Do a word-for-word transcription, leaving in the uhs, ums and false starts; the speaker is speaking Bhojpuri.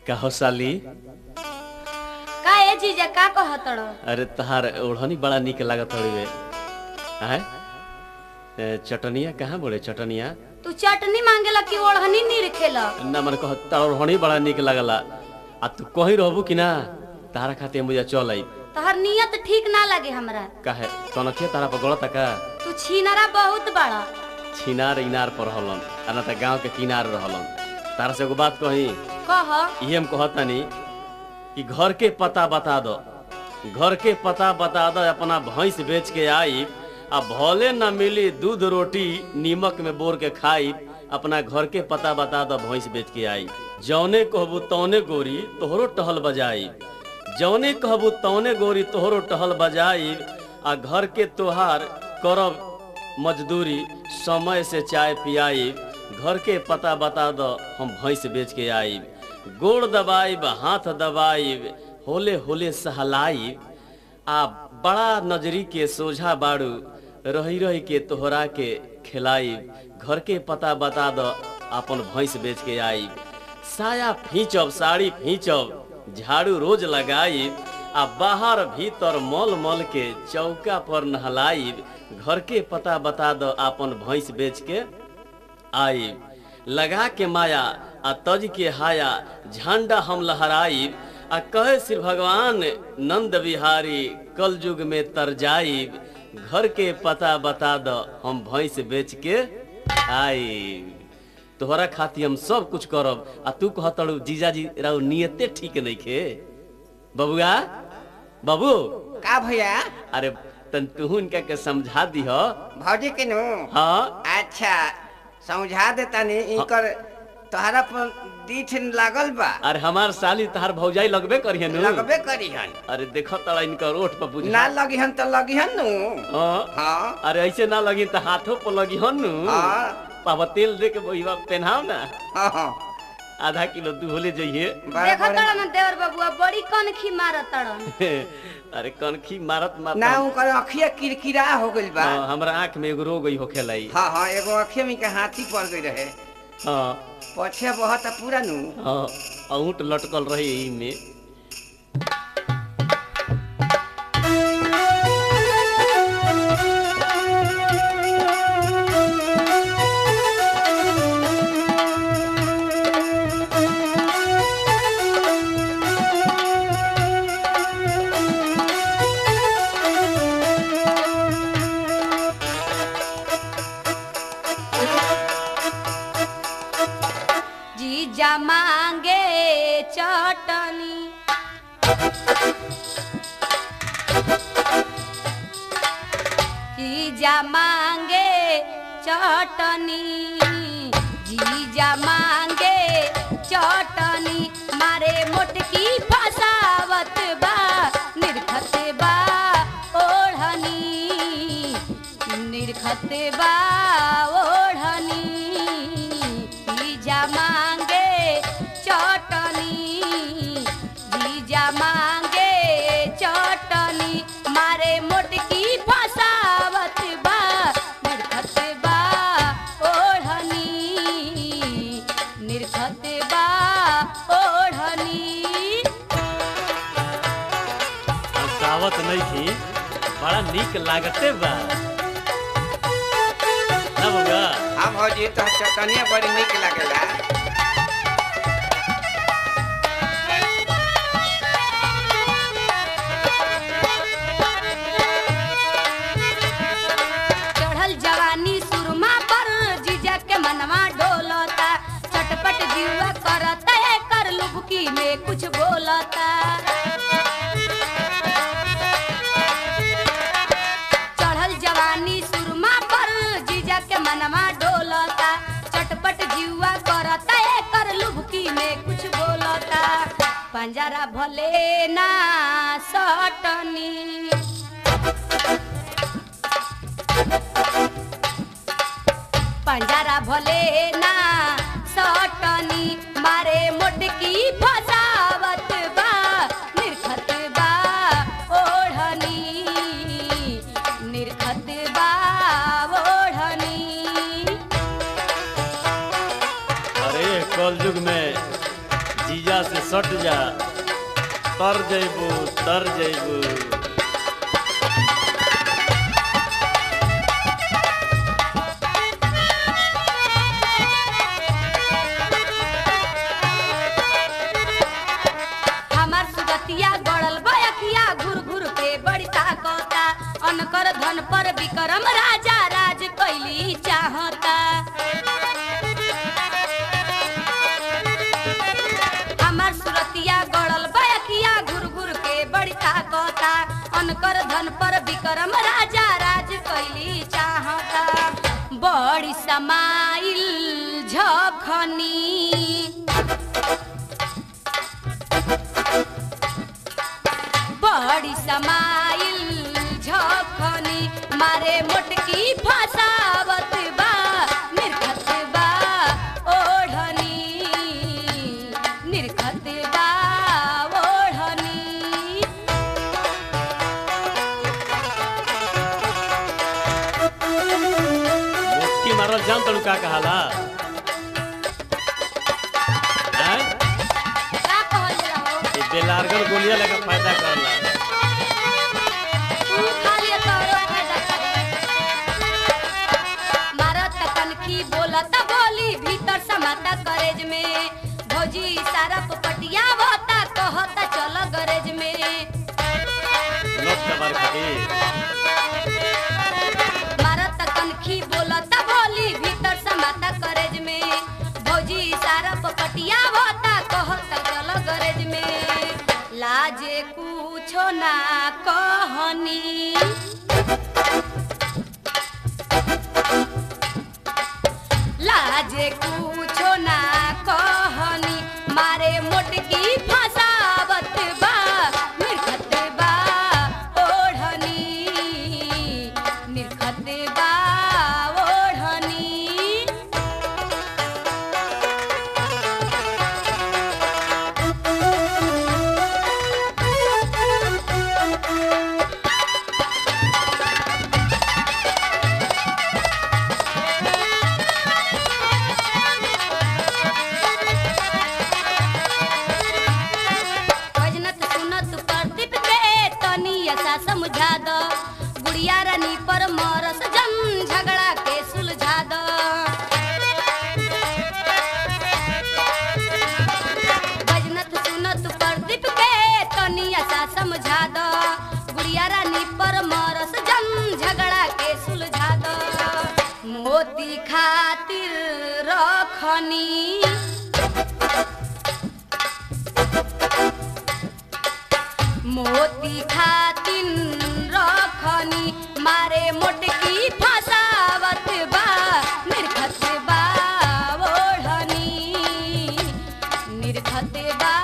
कहो साली का ए जीजा का कहतड़? अरे तहार ओढ़नी बड़ा निक लागत हड़ीवे हैं चटनिया कहाँ बोले चटनिया तू चटनी मांगेला कि ओढ़नी नी रखेला? ना मन कह तार ओढ़नी बड़ा निक लागला आ तू कहीं रहबू कि ना तारा खातिर मुझे चल आई तहर नियत ठीक ना लगे हमरा। काहे कनखिया तारा पर गलत का तू छीनरा बहुत बड़ा। छिनार इनार पर रहलन आ ना त गांव के किनार रहलन। तारा से एगो बात कही कह ये हम कहतानी कि घर के पता बता दो घर के पता बता दो अपना भैंस बेच के आई आ भले न मिली दूध रोटी नीमक में बोर के खाई अपना घर के पता बता दो भैंस बेच के आई। जौने कहबू तौने गोरी तोहरो टहल बजाई जौने कहबू तौने गोरी तोहरो टहल बजाई आ घर के तोहार करब मजदूरी समय से चाय पियाई। घर के पता बता दो हम भैंस बेच के आई गोड़ दबाइब हाथ दबाइब होले होले सहलाई आ बड़ा नजरी के सोझा बाड़ू रही रही के तोहरा के खिलाई। घर के पता बता दो अपन भैंस बेच के आई साया फींचब साड़ी फींचब झाड़ू रोज लगाई आ बाहर भीतर मल मल के चौका पर नहलाई। घर के पता बता दो अपन भैंस बेच के आई लगा के माया आ तज के हाया झंडा हम लहराई आ कहे श्री भगवान नंद बिहारी कल युग में तर जाई। घर के पता बता दो हम भैंस बेच के आई तोहरा खातिर हम सब कुछ करब आ तू कहतड़ू जीजाजी राव नियते ठीक नहीं खे बबुआ बाबू का भैया अरे तन तू इनका के समझा दी हो भौजी के नु हाँ अच्छा समझा देता नहीं इनकर तोहरा पर दीठ लागल बा। अरे हमार साली तहार भौजाई लगबे करिए नु लगबे करीहन अरे देखो तड़ा इनका रोड पर बुझा ना लगिहन तो लगिहन नु हाँ हाँ अरे ऐसे ना लगी तो हाथों पर लगी हन नु हाँ पावा तेल दे के बहिवा पहनाओ ना हाँ आधा किलो दूहले जाइए देखो तड़ न देवर बबुआ बड़ी कनखी मारत तड़। अरे कनखी मारत मारत ना उनकर अखिया किरकिरा हो गइल बा। हाँ, हमरा आँख में एगो रोग होखे लाई। हाँ हाँ एगो अखिया में के हाथी पड़ गई रहे हाँ पछे बहुत पूरा नु हाँ औंठ लटकल रहे यही में जीजा मांगे चटनी जीजा मांगे चटनी जीजा मांगे चटनी मारे मोटकी फसावत बा निरखत बा ओढ़नी निरखत बा ओढ़नी जीजा मांगे चटनी जीजा मांगे चटनी मारे मोटकी फसावत बा निरखत बा ओढ़नी निरखत बा ओढ़नी। सावत नहीं थी बड़ा निक लागते बा ना बबुआ हाँ भौजी तो चटनिया बड़ी निक लागेला। चढ़ल जवानी सुरमा पर जीजा के मनवा डोलता चटपट जीवा करता कर लुबकी में कुछ बोलता। चढ़ल जवानी सुरमा पर जीजा के मनवा डोलता चटपट जीवा करता कर लुबकी में कुछ बोलता। पंजरा भले ना सटनी पंजरा भले ना सटनी मारे मोटकी फसावत बा निरखत बा ओढ़नी निरखत बा ओढ़नी। अरे कल युग में जीजा से सट जा तर जइबू तर जइबू। हमार सुगतिया गड़ल बयखिया घुर घुर के बड़ी ताकता अनकर धन पर विक्रम राजा राज कैली चाहता। हमार सुरतिया गड़ल बयखिया घुर घुर के बड़ी ताकता अनकर धन पर विक्रम राजा राज कैली चाहता। बड़ी समाइल झखनी बड़ी समाइल झखनी मारे मोटकी फसावत बा निरखत बा ओढ़नी निरखत बा ओढ़नी। मुक्की मारल जान तड़ू का कहाला हैं? का कहल जाओ ये बेलारगन गोलियां लगा फायदा करला। तू खाली तोरो फायदा करे। मारत कनखी बोलत बोली भीतर समाता करेज में भौजी सारा पपटिया होता कहता चल गरेज में। नोट कबार खाती मारत कनखी बोलत बोली भीतर समाता करेज में भौजी सारा पपटिया होता कहता चल गरेज में। लाजे कुछो ना कहनी लाजे कुछो ना कहनी मारे मोटकी फसावत बा निरखत बा ओढ़नी निरखत बा ओढ़नी। भजनत सुनत प्रदीप के तनी ऐसा समझा दो गुड़िया रानी पर मरस जन झगड़ा के सुलझा दो। भजनत सुनत प्रदीप के तनी ऐसा समझा दो गुड़िया रानी पर मरस जन झगड़ा के सुलझा दो। मोती खातिर रखनी मोती खातिन रखनी मारे मोटकी फसावत बा निरखत बा ओढ़नी निरखत बा